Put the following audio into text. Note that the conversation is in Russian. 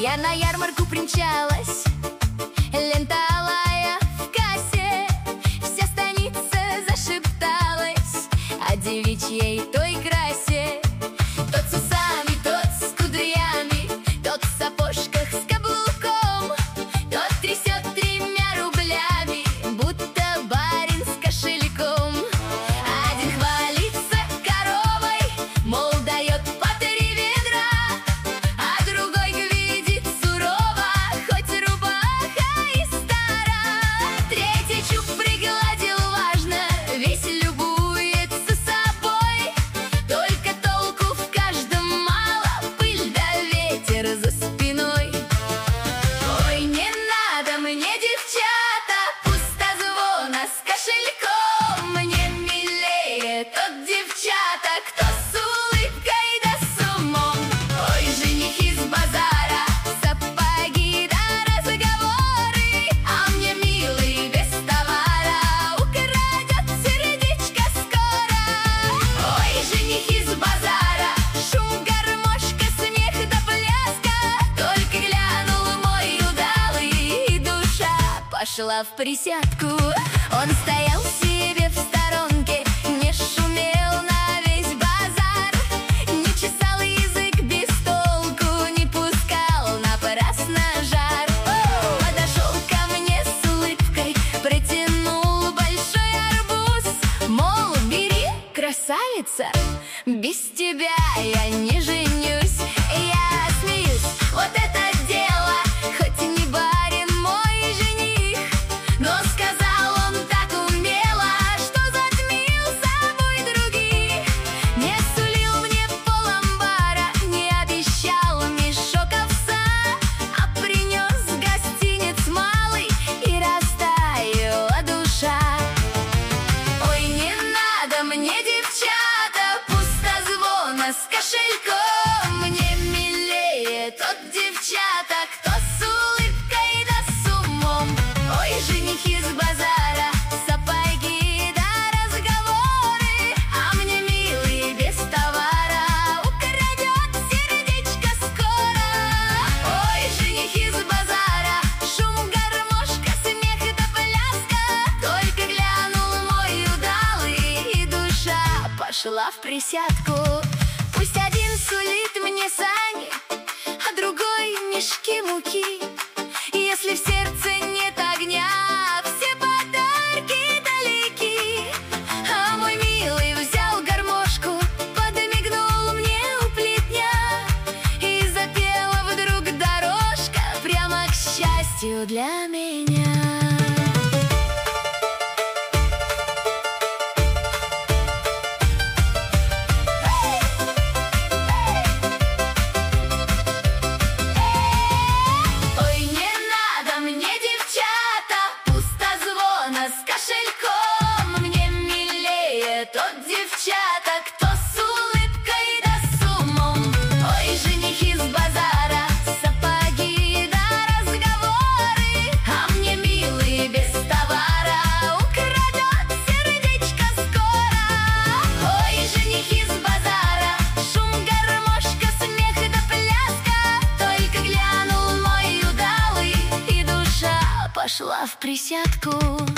Я на ярмарку примчалась, лента алая в кассе, вся станица зашепталась о девичьей той красе. Тот с усами, тот с кудрями, тот в сапожках с каблуком, тот трясет 3 рублями, будто барин с кошельком. Один хвалится коровой, мол, дает по 3 ведра, а другой глядит сурово, хоть рубаха и стара. Третий чуб пригладил важно, весь любуется собой, только толку в каждом мало, пыль да ветер за спиной. Ой, не надо мне, девчата, пустозвона с кошельком. Мне милее тот девчата, кто с улыбкой да с умом. Ой, жених из базара, сапоги да разговоры, а мне милый без товара украдет сердечко скоро. Ой, жених из базара, шум, гармошка, смех да пляска, только глянул мой удалый, и душа пошла в присядку. Он стоял себе в сторонке, не шумел на весь базар, не чесал язык без толку, не пускал напрасно жар. Подошел ко мне с улыбкой, протянул большой арбуз, мол, бери, красавица, без тебя я не женюсь. Я смеюсь, вот это дело, хоть и не барин мой жених, но сказал он так умело, что затмил собой других. Не сулил мне пол-амбара, не обещал мешок овса, а принес гостинец малый, и растаяла душа. Ой, не надо мне, девчата, пустозвона с кошельком. Мне милее тот девчата, кто с улыбкой да с умом. Ой, жених из базара, сапоги да разговоры, а мне милый без товара украдет сердечко скоро. Ой, жених из базара, шум, гармошка, смех да пляска, только глянул мой удалый, и душа пошла в присядку. Пусть один сулит мне сани, а другой мешки муки. Если в сердце нет огня, все подарки далеки. А мой милый взял гармошку, подмигнул мне у плетня, и запела вдруг дорожка прямо к счастью для меня. Ой, не надо мне, девчата, пустозвона с кошельком. Мне милее тот девчата, кто с улыбкой да с умом. Ой, жених из базара, сапоги да разговоры, а мне милый без товара украдет сердечко скоро. Ой, жених из базара, шум, гармошка, смех да пляска, только глянул мой удалый, и душа пошла в присядку.